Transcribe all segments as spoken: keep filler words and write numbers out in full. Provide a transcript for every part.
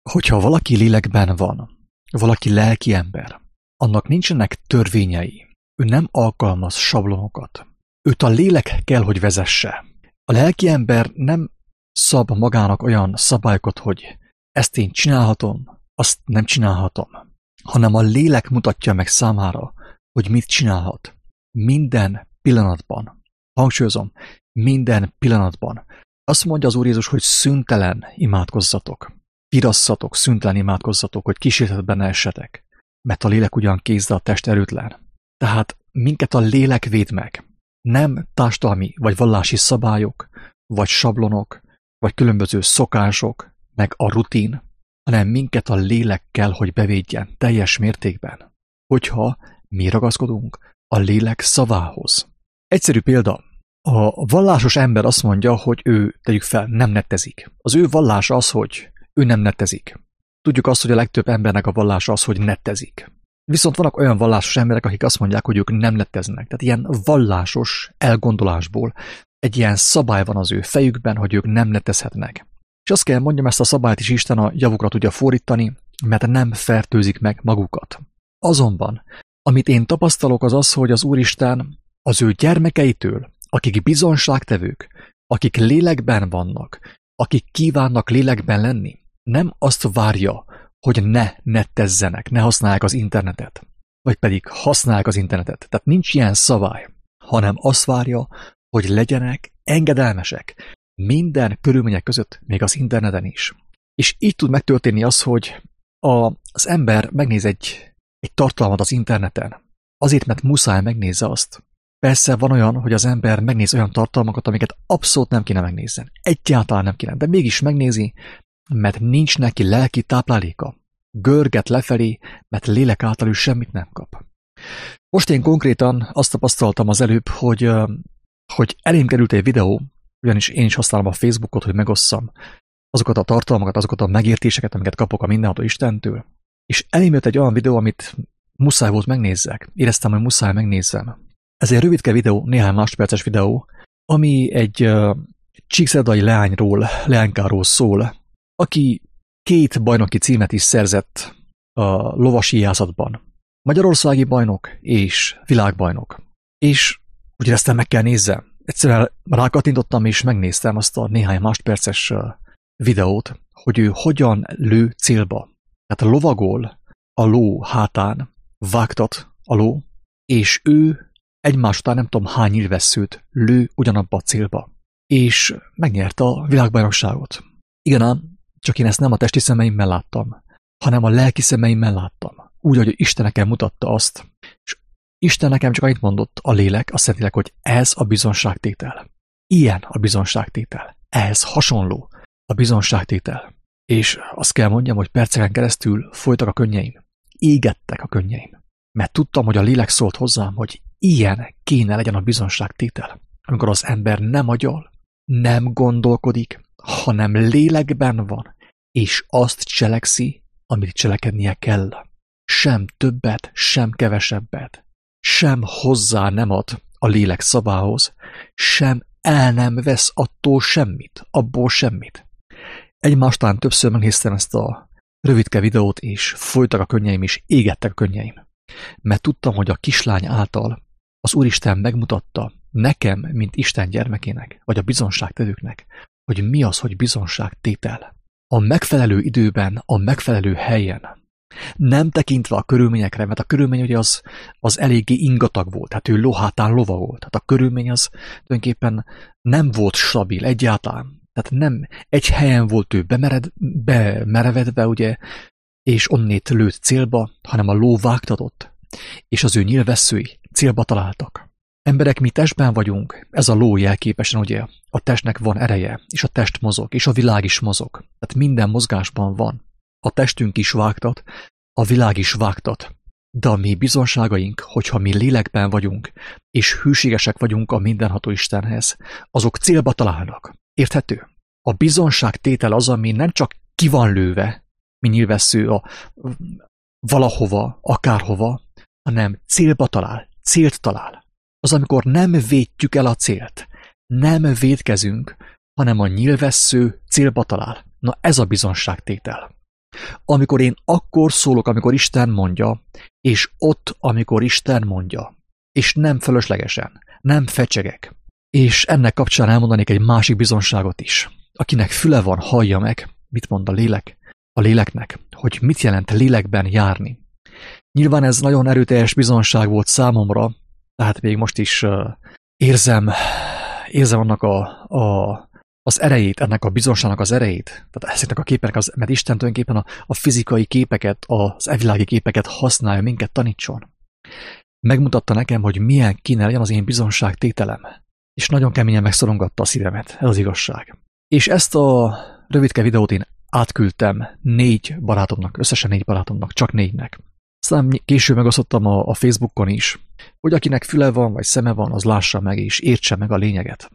Hogyha valaki lélekben van, valaki lelki ember, annak nincsenek törvényei, ő nem alkalmaz sablonokat. Őt a lélek kell, hogy vezesse. A lelki ember nem szab magának olyan szabályokat, hogy ezt én csinálhatom, azt nem csinálhatom, hanem a lélek mutatja meg számára, hogy mit csinálhat. Minden pillanatban. Hangsúlyozom, minden pillanatban. Azt mondja az Úr Jézus, hogy szüntelen imádkozzatok. Virasszatok, szüntelen imádkozzatok, hogy kísértetben ne essetek. Mert a lélek ugyan kész, de a test erőtlen. Tehát minket a lélek véd meg. Nem társadalmi vagy vallási szabályok, vagy sablonok, vagy különböző szokások, meg a rutin, hanem minket a lélek kell, hogy bevédjen teljes mértékben. Hogyha mi ragaszkodunk a lélek szavához. Egyszerű példa. A vallásos ember azt mondja, hogy ő, tegyük fel, nem nettezik. Az ő vallása az, hogy ő nem nettezik. Tudjuk azt, hogy a legtöbb embernek a vallása az, hogy nettezik. Viszont vannak olyan vallásos emberek, akik azt mondják, hogy ők nem netteznek. Tehát ilyen vallásos elgondolásból egy ilyen szabály van az ő fejükben, hogy ők nem nettezhetnek. És azt kell mondjam, ezt a szabályt is Isten a javukra tudja fordítani, mert nem fertőzik meg magukat. Azonban, amit én tapasztalok, az az, hogy az Úristen az ő gyermekeitől, akik bizonságtevők, akik lélekben vannak, akik kívánnak lélekben lenni, nem azt várja, hogy ne nettezzenek, ne használják az internetet, vagy pedig használják az internetet. Tehát nincs ilyen szabály, hanem azt várja, hogy legyenek engedelmesek minden körülmények között, még az interneten is. És így tud megtörténni az, hogy a, az ember megnéz egy, egy tartalmat az interneten, azért, mert muszáj megnézze azt. Persze van olyan, hogy az ember megnéz olyan tartalmakat, amiket abszolút nem kéne megnézzen. Egyáltalán nem kéne, de mégis megnézi, mert nincs neki lelki tápláléka. Görget lefelé, mert lélek által ő semmit nem kap. Most én konkrétan azt tapasztaltam az előbb, hogy, hogy elém került egy videó, ugyanis én is használom a Facebookot, hogy megosszam azokat a tartalmakat, azokat a megértéseket, amiket kapok a mindenható Istentől. És elém jött egy olyan videó, amit muszáj volt megnézzek. Éreztem, hogy muszáj megnézzem. Ez egy rövidke videó, néhány másodperces videó, ami egy uh, csíkszerdai leányról, leánykáról szól, aki két bajnoki címet is szerzett a lovasíjászatban. Magyarországi bajnok és világbajnok. És úgy éreztem, meg kell nézzem. Egyszerűen rákattintottam és megnéztem azt a néhány másodperces uh, videót, hogy ő hogyan lő célba. Tehát lovagol a ló hátán, vágtat a ló, és ő egymás után nem tudom hány nyilvesszőt lő ugyanabba a célba. És megnyerte a világbajnokságot. Igen ám, csak én ezt nem a testi szemeimmel láttam, hanem a lelki szemeimmel láttam. Úgy, hogy Isten nekem mutatta azt. És Isten nekem csak annyit mondott a lélek, a Szentlélek, hogy ez a bizonságtétel. Ilyen a bizonságtétel. Ehhez hasonló a bizonságtétel. És azt kell mondjam, hogy perceken keresztül folytak a könnyeim. Égettek a könnyeim. Mert tudtam, hogy a lélek szólt hozzám, hogy ilyen kéne legyen a bizonságtétel. Amikor az ember nem agyal, nem gondolkodik, hanem lélekben van, és azt cselekszi, amit cselekednie kell. Sem többet, sem kevesebbet. Sem hozzá nem ad a lélek szabához, sem el nem vesz attól semmit, abból semmit. Egymástán többször megnéztem ezt a rövidke videót, és folytak a könnyeim, és égettek a könnyeim. Mert tudtam, hogy a kislány által az Úristen megmutatta nekem, mint Isten gyermekének, vagy a bizonságtevőknek, hogy mi az, hogy bizonságtétel. A megfelelő időben, a megfelelő helyen. Nem tekintve a körülményekre, mert a körülmény ugye az, az eléggé ingatag volt, tehát ő lóhátán lova volt. Tehát a körülmény az tulajdonképpen nem volt stabil egyáltalán. Tehát nem egy helyen volt ő bemered, bemerevedve, ugye, és onnét lőtt célba, hanem a ló vágtatott, és az ő nyilvesszői célba találtak. Emberek, mi testben vagyunk, ez a ló jelképesen, ugye, a testnek van ereje, és a test mozog, és a világ is mozog. Tehát minden mozgásban van. A testünk is vágtat, a világ is vágtat. De a mi bizonságaink, hogyha mi lélekben vagyunk, és hűségesek vagyunk a mindenható Istenhez, azok célba találnak. Érthető? A bizonságtétel az, ami nem csak ki van lőve, mi nyilvessző a valahova, akárhova, hanem célba talál, célt talál. Az, amikor nem védjük el a célt, nem védkezünk, hanem a nyilvessző célba talál. Na ez a bizonságtétel. Amikor én akkor szólok, amikor Isten mondja, és ott, amikor Isten mondja, és nem fölöslegesen, nem fecsegek. És ennek kapcsán elmondanék egy másik bizonságot is. Akinek füle van, hallja meg, mit mond a lélek, a léleknek, hogy mit jelent lélekben járni. Nyilván ez nagyon erőteljes bizonság volt számomra, tehát még most is uh, érzem, érzem annak a, a, az erejét, ennek a bizonságnak az erejét, tehát ezeknek a képeknek, az, mert Isten tulajdonképpen a, a fizikai képeket, az evilági képeket használja, minket tanítson. Megmutatta nekem, hogy milyen kéne legyen az én bizonságtételem, és nagyon keményen megszorongatta a szívemet, ez az igazság. És ezt a rövidke videót én átküldtem négy barátomnak, összesen négy barátomnak, csak négynek. Aztán később megosztottam a, a Facebookon is, hogy akinek füle van, vagy szeme van, az lássa meg és értse meg a lényeget.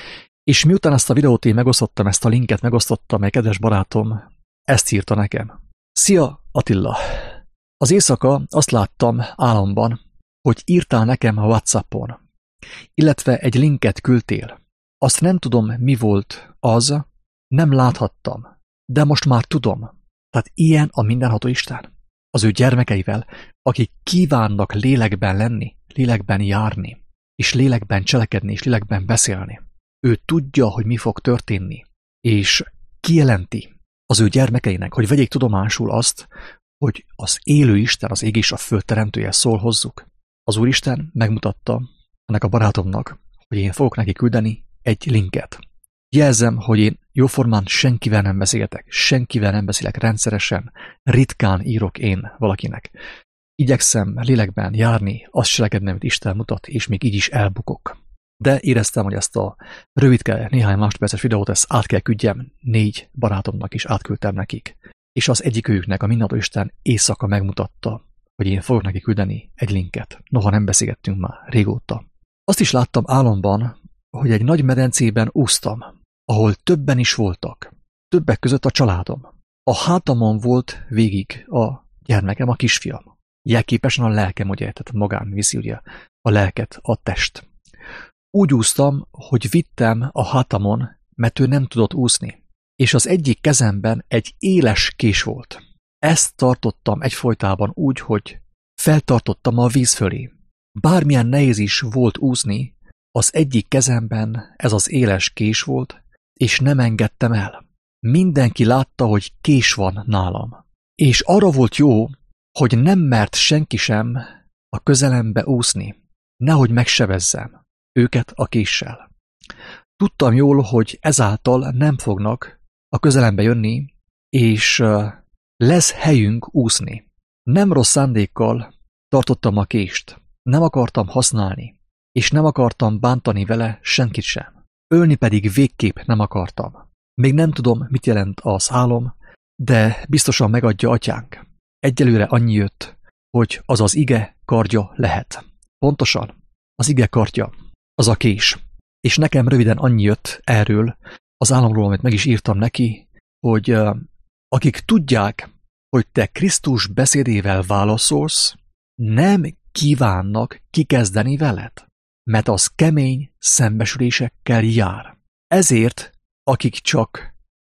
És miután ezt a videót én megosztottam, ezt a linket megosztottam, egy kedves barátom ezt írta nekem. Szia, Attila! Az éjszaka azt láttam álomban, hogy írtál nekem a WhatsAppon, illetve egy linket küldtél. Azt nem tudom, mi volt az, nem láthattam, de most már tudom. Tehát ilyen a mindenható Isten. Az ő gyermekeivel, akik kívánnak lélekben lenni, lélekben járni, és lélekben cselekedni, és lélekben beszélni. Ő tudja, hogy mi fog történni, és kijelenti az ő gyermekeinek, hogy vegyék tudomásul azt, hogy az élő Isten, az ég és a föld teremtője szól hozzuk. Az Úristen megmutatta ennek a barátomnak, hogy én fogok neki küldeni egy linket. Jelzem, hogy én jóformán senkivel nem beszélgetek, senkivel nem beszélek rendszeresen, ritkán írok én valakinek. Igyekszem lélekben járni, azt cselekedni, amit Isten mutat, és még így is elbukok. De éreztem, hogy ezt a rövidke, néhány másodperces videót ezt át kell küldjem négy barátomnak, is átküldtem nekik. És az egyikőjüknek a mindenható Isten éjszaka megmutatta, hogy én fogok neki küldeni egy linket. Noha nem beszélgettünk már régóta. Azt is láttam álomban, hogy egy nagy medencében úsztam, ahol többen is voltak. Többek között a családom. A hátamon volt végig a gyermekem, a kisfiam. Jelképesen a lelkem, ugye, tehát magán viszi ugye a lelket, a test. Úgy úsztam, hogy vittem a hátamon, mert ő nem tudott úszni. És az egyik kezemben egy éles kés volt. Ezt tartottam egyfolytában úgy, hogy feltartottam a víz fölé. Bármilyen nehéz is volt úszni, az egyik kezemben ez az éles kés volt, és nem engedtem el. Mindenki látta, hogy kés van nálam. És arra volt jó, hogy nem mert senki sem a közelembe úszni, nehogy megsebezzem őket a késsel. Tudtam jól, hogy ezáltal nem fognak a közelembe jönni, és lesz helyünk úszni. Nem rossz szándékkal tartottam a kést, nem akartam használni, és nem akartam bántani vele senkit sem. Ölni pedig végképp nem akartam. Még nem tudom, mit jelent az álom, de biztosan megadja atyánk. Egyelőre annyi jött, hogy az az ige kardja lehet. Pontosan, az ige kardja, az a kés. És nekem röviden annyi jött erről, az álomról, amit meg is írtam neki, hogy uh, akik tudják, hogy te Krisztus beszédével válaszolsz, nem kívánnak kikezdeni veled, mert az kemény szembesülésekkel jár. Ezért, akik csak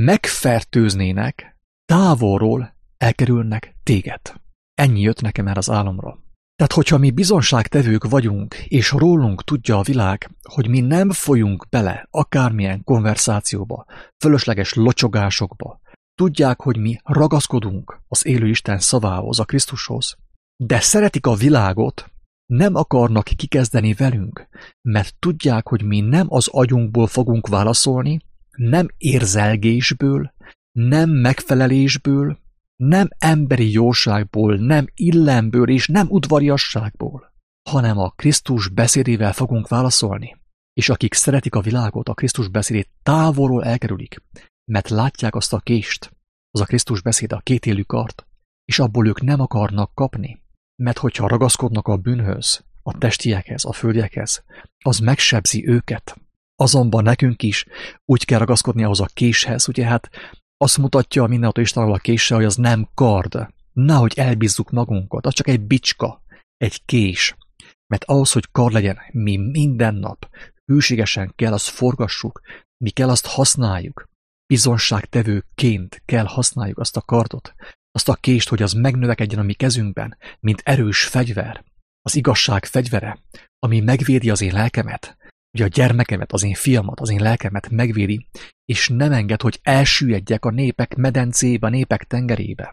megfertőznének, távolról elkerülnek téged. Ennyi jött nekem erre az álomra. Tehát, hogyha mi bizonságtevők vagyunk, és rólunk tudja a világ, hogy mi nem folyunk bele akármilyen konverzációba, fölösleges locsogásokba, tudják, hogy mi ragaszkodunk az élő Isten szavához, a Krisztushoz, de szeretik a világot, nem akarnak kikezdeni velünk, mert tudják, hogy mi nem az agyunkból fogunk válaszolni, nem érzelgésből, nem megfelelésből, nem emberi jóságból, nem illemből és nem udvariasságból, hanem a Krisztus beszédével fogunk válaszolni. És akik szeretik a világot, a Krisztus beszédét távolról elkerülik, mert látják azt a kést, az a Krisztus beszéd, a kétélű kard, és abból ők nem akarnak kapni, mert hogyha ragaszkodnak a bűnhöz, a testiekhez, a földiekhez, az megsebzi őket. Azonban nekünk is úgy kell ragaszkodni ahhoz a késhez, ugye hát azt mutatja a mindenható Istenről a késse, hogy az nem kard. Nehogy elbízzuk magunkat, az csak egy bicska, egy kés. Mert ahhoz, hogy kard legyen, mi minden nap hűségesen kell azt forgassuk, mi kell azt használjuk. bizonságtevőként kell használjuk azt a kardot, azt a kést, hogy az megnövekedjen a mi kezünkben, mint erős fegyver, az igazság fegyvere, ami megvédi az én lelkemet, ugye a gyermekemet, az én fiamat, az én lelkemet megvédi, és nem enged, hogy elsüllyedjek a népek medencébe, a népek tengerébe.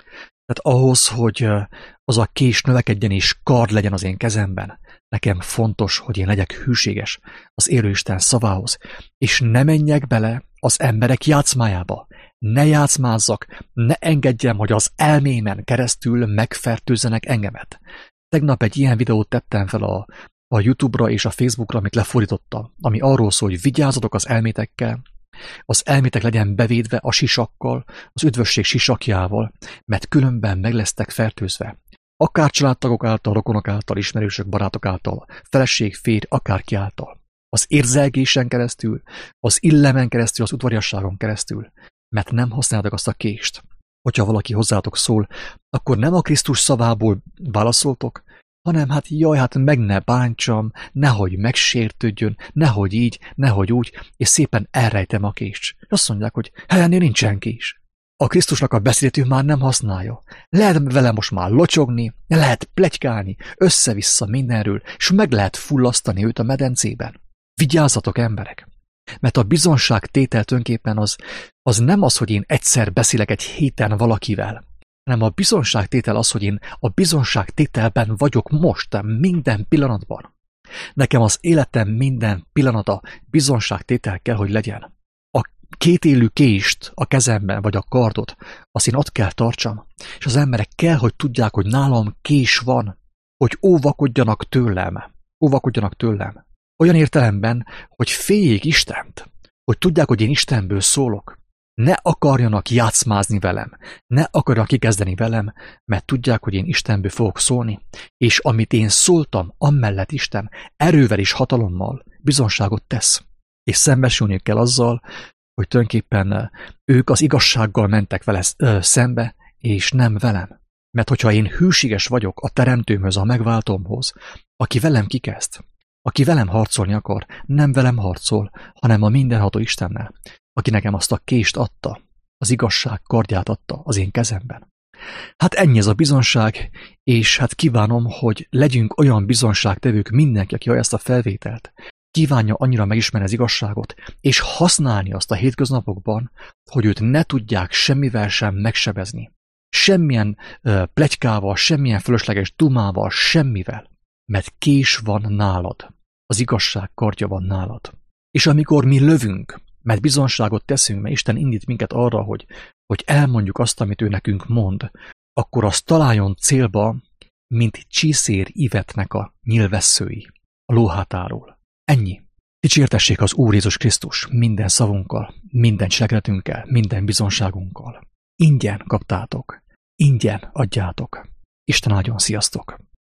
Tehát ahhoz, hogy az a kés növekedjen és kard legyen az én kezemben, nekem fontos, hogy én legyek hűséges az élő Isten szavához, és ne menjek bele az emberek játszmájába. Ne játszmázzak, ne engedjem, hogy az elmémen keresztül megfertőzzenek engemet. Tegnap egy ilyen videót tettem fel a, a YouTube-ra és a Facebookra, amit lefordítottam, ami arról szól, hogy vigyázzatok az elmétekkel, az elmétek legyen bevédve a sisakkal, az üdvösség sisakjával, mert különben meg lesztek fertőzve. Akár családtagok által, rokonok által, ismerősök, barátok által, feleség, férj, akárki által. Az érzelgésen keresztül, az illemen keresztül, az udvariasságon keresztül, mert nem használtak azt a kést. Hogyha valaki hozzátok szól, akkor nem a Krisztus szavából válaszoltok, hanem hát jaj, hát meg ne bántsam, nehogy megsértődjön, nehogy így, nehogy úgy, és szépen elrejtem a kést. Azt mondják, hogy helyennél nincsen kés. A Krisztusnak a beszédét ő már nem használja. Lehet vele most már locsogni, lehet pletykálni, össze-vissza mindenről, és meg lehet fullasztani őt a medencében. Vigyázzatok, emberek! Mert a bizonságtétel tulajdonképpen az, az nem az, hogy én egyszer beszélek egy héten valakivel, hanem a bizonságtétel az, hogy én a bizonságtételben vagyok most, minden pillanatban. Nekem az életem minden pillanata bizonságtétel kell, hogy legyen. A kétélű kést a kezemben, vagy a kardot, azt én ott kell tartsam, és az emberek kell, hogy tudják, hogy nálam kés van, hogy óvakodjanak tőlem. Óvakodjanak tőlem. Olyan értelemben, hogy féljék Istent, hogy tudják, hogy én Istenből szólok. Ne akarjanak játszmázni velem, ne akarjanak kikezdeni velem, mert tudják, hogy én Istenből fogok szólni, és amit én szóltam, amellett Isten erővel és hatalommal bizonságot tesz. És szembesülniük kell azzal, hogy tulajdonképpen ők az igazsággal mentek vele szembe, és nem velem. Mert hogyha én hűséges vagyok a teremtőmhöz, a megváltómhoz, aki velem kikezd, aki velem harcolni akar, nem velem harcol, hanem a mindenható Istennel, aki nekem azt a kést adta, az igazság kardját adta az én kezemben. Hát ennyi ez a bizonság, és hát kívánom, hogy legyünk olyan bizonságtevők mindenki, aki hallja ezt a felvételt, kívánja annyira megismerni az igazságot, és használni azt a hétköznapokban, hogy őt ne tudják semmivel sem megsebezni. Semmilyen uh, pletykával, semmilyen fölösleges dumával, semmivel. Mert kés van nálad. Az igazság kardja van nálad. És amikor mi lövünk, mert bizonságot teszünk, mert Isten indít minket arra, hogy, hogy elmondjuk azt, amit ő nekünk mond, akkor az találjon célba, mint csiszér Ivetnek a nyilvesszői, a lóhátáról. Ennyi. Dicsértessék az Úr Jézus Krisztus minden szavunkkal, minden cselekedetünkkel, minden bizonságunkkal. Ingyen kaptátok, ingyen adjátok. Isten áldjon, sziasztok!